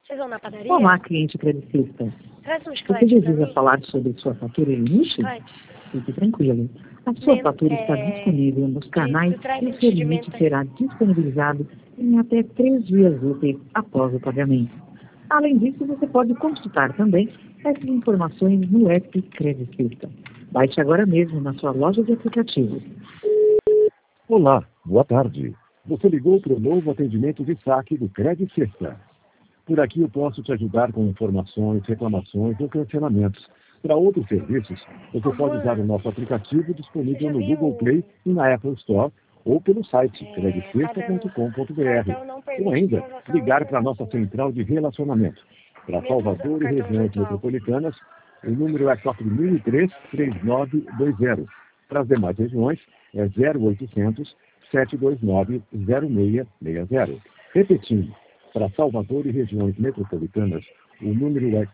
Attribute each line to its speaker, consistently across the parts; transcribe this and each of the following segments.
Speaker 1: Vocês vão na padaria?
Speaker 2: Olá, cliente credicista.
Speaker 1: Traz um
Speaker 2: Você
Speaker 1: chiclete pra
Speaker 2: deseja
Speaker 1: mim.
Speaker 2: falar sobre sua fatura em limite?
Speaker 1: Chiclete.
Speaker 2: Fique tranquilo. A sua
Speaker 1: Men-
Speaker 2: fatura está disponível nos canais
Speaker 1: traz
Speaker 2: e o
Speaker 1: esse
Speaker 2: seu
Speaker 1: de
Speaker 2: limite
Speaker 1: menta.
Speaker 2: será disponibilizado em até 3 dias úteis após o pagamento. Além disso, você pode consultar também essas informações no app Credicista. Baixe agora mesmo na sua loja de aplicativos.
Speaker 3: Olá, boa tarde. Você ligou para o novo atendimento de saque do Credicista. Por aqui eu posso te ajudar com informações, reclamações ou cancelamentos. Para outros serviços, você pode usar o nosso aplicativo disponível no Google Play e na Apple Store ou pelo site credicista.com.br. Ou ainda, ligar para a nossa central de relacionamento. Para Salvador e regiões metropolitanas, o número é 4003-3920. Para as demais regiões, é 0800 729 0660. Repetindo, para Salvador e regiões metropolitanas, o número é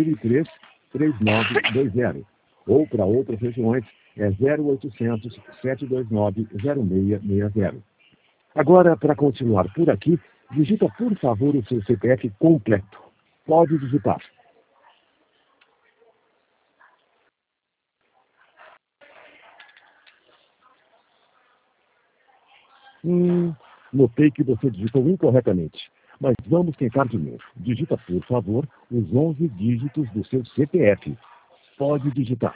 Speaker 3: 4003-3920. Ou para outras regiões, é 0800 729 0660. Agora, para continuar por aqui, digita por favor o seu CPF completo. Pode digitar. Notei que você digitou incorretamente. Mas vamos tentar de novo. Digita, por favor, os 11 dígitos do seu CPF. Pode digitar.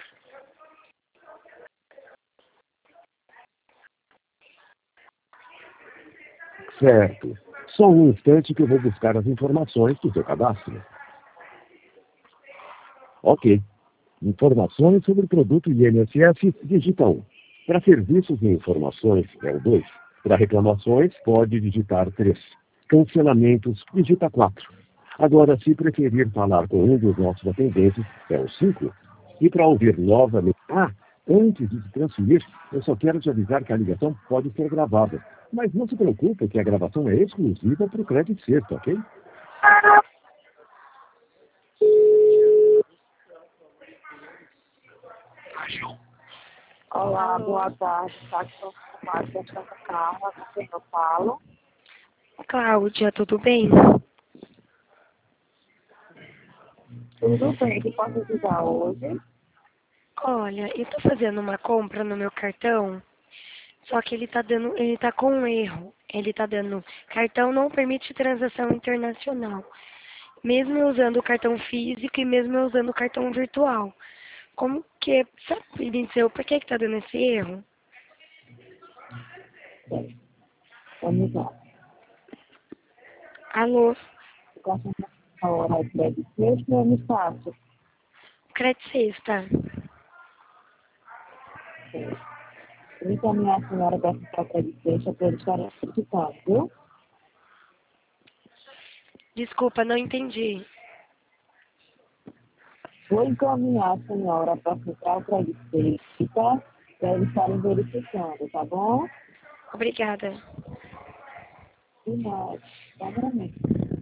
Speaker 3: Certo. Só um instante que eu vou buscar as informações do seu cadastro. Ok. Informações sobre o produto INSS, digita 1. Para serviços e informações, é o 2. Para reclamações, pode digitar 3. Cancelamentos, digita 4. Agora, se preferir falar com um dos nossos atendentes, é o 5. E para ouvir novamente... antes de se transferir, eu só quero te avisar que a ligação pode ser gravada. Mas não se preocupe que a gravação é exclusiva para o Credicista, ok?
Speaker 4: Olá, boa tarde. Tá aqui no Márcia Carla, com quem eu falo?
Speaker 1: Cláudia, tudo bem?
Speaker 4: Tudo bem, que posso ajudar hoje?
Speaker 1: Olha, eu tô fazendo uma compra no meu cartão, só que ele tá com um erro. Ele tá dando, cartão não permite transação internacional. Mesmo eu usando o cartão físico e mesmo eu usando o cartão virtual. Como que, sabe, Lindsay, por que tá dando esse erro?
Speaker 4: Vamos lá.
Speaker 1: Alô,
Speaker 4: A hora é breve, mesmo é muito fácil.
Speaker 1: Credicista.
Speaker 4: Vou encaminhar a senhora para ficar para licença para eles estarem acreditando, viu?
Speaker 1: Desculpa, não entendi.
Speaker 4: Vou encaminhar a senhora para ficar para licença para eles estarem verificando, tá bom?
Speaker 1: Obrigada.
Speaker 4: De nada. Tá bom, né?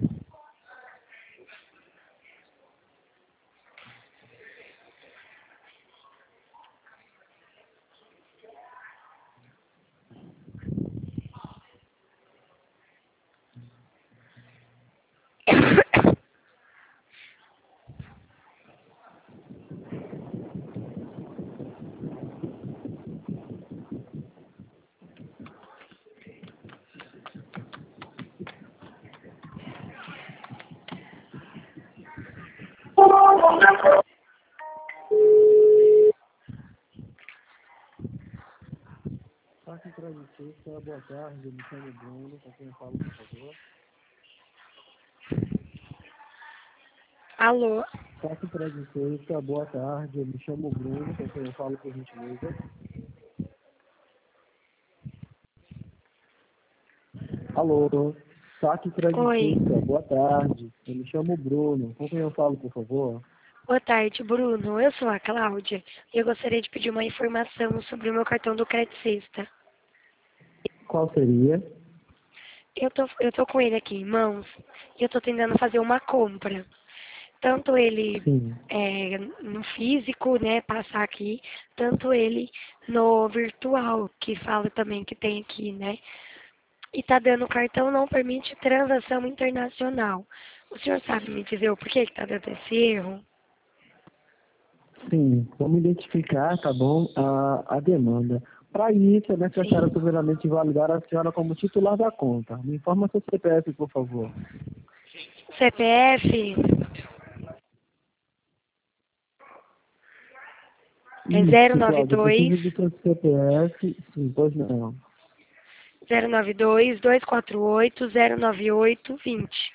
Speaker 5: Saque Credicista, boa tarde, eu me chamo Bruno, com quem eu falo, por favor.
Speaker 1: Alô,
Speaker 5: Saque Credicista, boa tarde, eu me chamo Bruno, com quem eu falo, por gentileza. Alô, Saque Credicista, boa tarde, eu me chamo Bruno, com quem eu falo, por favor.
Speaker 1: boa tarde, Bruno. Eu sou a Cláudia e eu gostaria de pedir uma informação sobre o meu cartão do Credicista.
Speaker 5: Qual seria?
Speaker 1: Eu tô com ele aqui em mãos e eu tô tentando fazer uma compra. Tanto ele
Speaker 5: Sim.
Speaker 1: no físico, né, passar aqui, tanto ele no virtual, que fala também que tem aqui, né? E tá dando cartão não permite transação internacional. O senhor sabe me dizer o porquê que está dando esse erro?
Speaker 5: Sim, vamos identificar, tá bom, a demanda. Para isso, é necessário primeiramente validar a senhora como titular da conta. Me informa seu CPF, por favor.
Speaker 1: CPF é
Speaker 5: Isso, Cláudia, eu preciso do seu CPF. Sim, pois não.
Speaker 1: 092-248-098-20.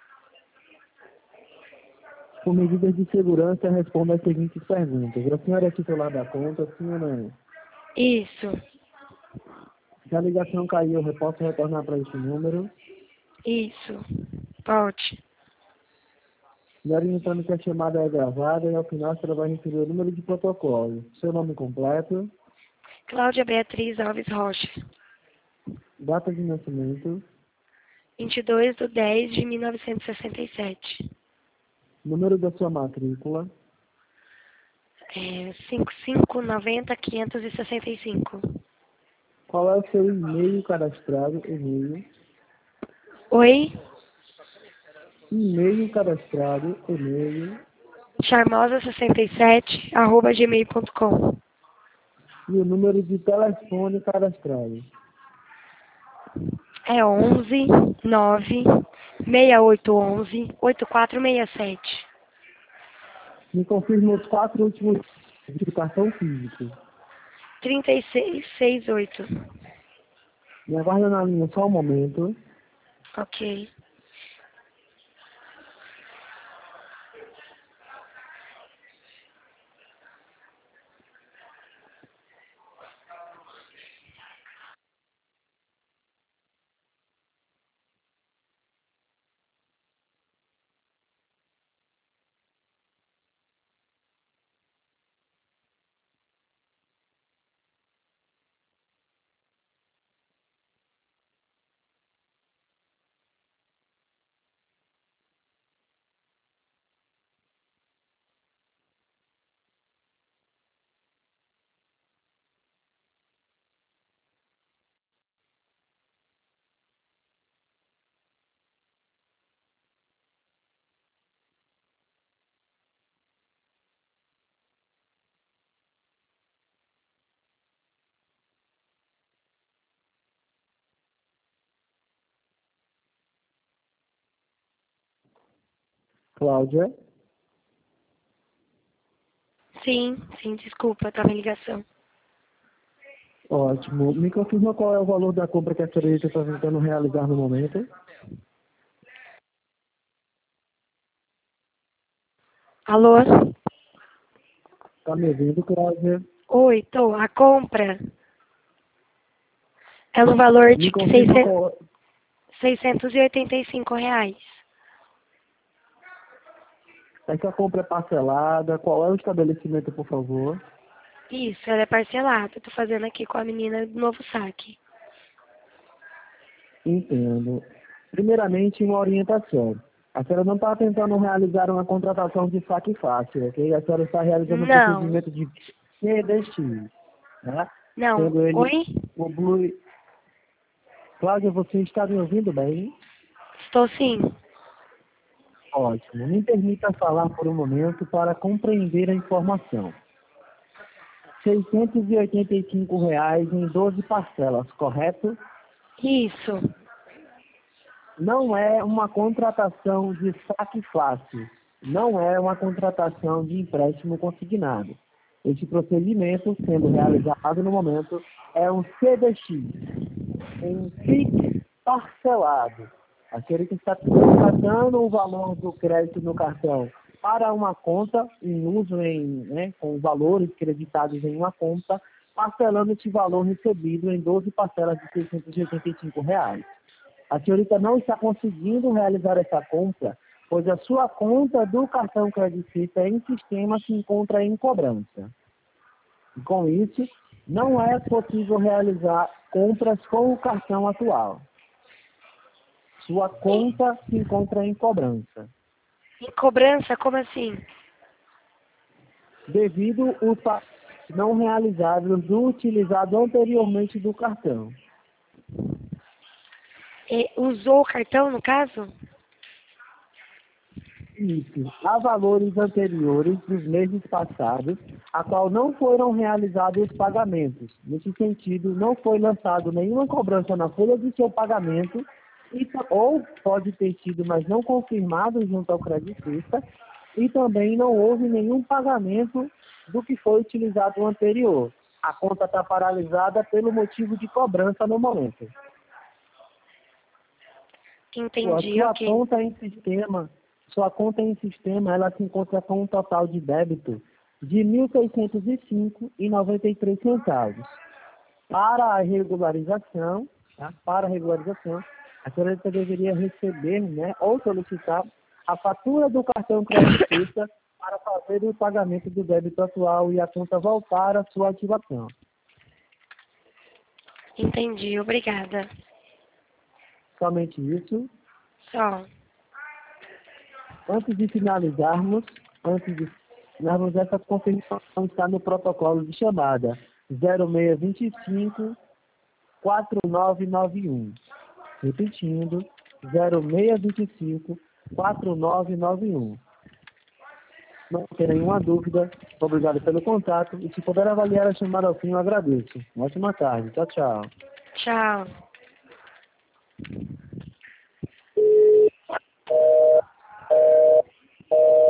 Speaker 5: Por medidas de segurança, responda as seguintes perguntas. A senhora é titular da conta, sim ou não?
Speaker 1: Isso,
Speaker 5: Se a ligação caiu, eu posso retornar para esse número.
Speaker 1: isso. Pode.
Speaker 5: E orientando que a chamada é gravada e ao final a senhora vai receber o número de protocolo. Seu nome completo,
Speaker 1: Cláudia Beatriz Alves Rocha.
Speaker 5: data de nascimento,
Speaker 1: 22/10/1967.
Speaker 5: número da sua matrícula,
Speaker 1: 5590-565.
Speaker 5: qual é o seu e-mail cadastrado,
Speaker 1: Oi,
Speaker 5: e-mail cadastrado,
Speaker 1: charmosa67@gmail.com.
Speaker 5: e o número de telefone cadastrado.
Speaker 1: É 11-9-6811-8467.
Speaker 5: Me confirma os 4 últimos de cartão físico.
Speaker 1: 3668.
Speaker 5: Me aguarda na linha só um momento.
Speaker 1: Ok.
Speaker 5: Cláudia,
Speaker 1: Sim, desculpa, estava em ligação.
Speaker 5: ótimo. Me confirma qual é o valor da compra que a senhorita está tentando realizar no momento.
Speaker 1: Alô?
Speaker 5: Tá me ouvindo, Cláudia?
Speaker 1: Oi, tô. A compra é no valor
Speaker 5: Me
Speaker 1: de
Speaker 5: confirma qual...
Speaker 1: R$ 685.
Speaker 5: Essa compra é parcelada. Qual é o estabelecimento, por favor?
Speaker 1: Isso, ela é parcelada. Tô fazendo aqui com a menina do novo saque.
Speaker 5: Entendo. Primeiramente, uma orientação. A senhora não está tentando realizar uma contratação de saque fácil, ok? A senhora está realizando um
Speaker 1: Não,
Speaker 5: procedimento de CDX, né?
Speaker 1: não.
Speaker 5: Sendo ele
Speaker 1: Oi?
Speaker 5: o Blue... Cláudia, você está me ouvindo bem?
Speaker 1: Estou sim.
Speaker 5: Ótimo. Me permita falar por um momento para compreender a informação. R$ 685 em 12 parcelas, correto?
Speaker 1: Isso.
Speaker 5: Não é uma contratação de saque fácil. Não é uma contratação de empréstimo consignado. Este procedimento, sendo realizado no momento, é um CDX, em FIC parcelado. A senhorita está contratando o valor do crédito no cartão para uma conta em uso com valores creditados em uma conta, parcelando esse valor recebido em 12 parcelas de R$ 685. A senhorita não está conseguindo realizar essa compra, pois a sua conta do cartão creditista em sistema se encontra em cobrança. E com isso, não é possível realizar compras com o cartão atual. Sua conta se encontra em cobrança.
Speaker 1: Em cobrança, como assim?
Speaker 5: Devido ao não realizável do utilizado anteriormente do cartão.
Speaker 1: Usou o cartão, no caso?
Speaker 5: referir-se a valores anteriores dos meses passados, a qual não foram realizados os pagamentos. Nesse sentido, não foi lançado nenhuma cobrança na folha de seu pagamento, ou pode ter sido, mas não confirmado junto ao creditista, e também não houve nenhum pagamento do que foi utilizado no anterior. A conta está paralisada pelo motivo de cobrança no momento.
Speaker 1: Entendi,
Speaker 5: Sua
Speaker 1: ok.
Speaker 5: conta em sistema, ela se encontra com um total de débito de R$ 1.605,93. Para a regularização, tá? A senhorita deveria receber, né, ou solicitar a fatura do cartão creditista para fazer o pagamento do débito atual e a conta voltar à sua ativação.
Speaker 1: Entendi, obrigada.
Speaker 5: Somente isso.
Speaker 1: Só.
Speaker 5: Antes de finalizarmos, essa confirmação está no protocolo de chamada 0625-4991. Repetindo, 0625-4991. Não tem nenhuma dúvida. Obrigado pelo contato. E se puder avaliar a chamada ao fim, eu agradeço. Ótima tarde. Tchau, tchau.
Speaker 1: Tchau.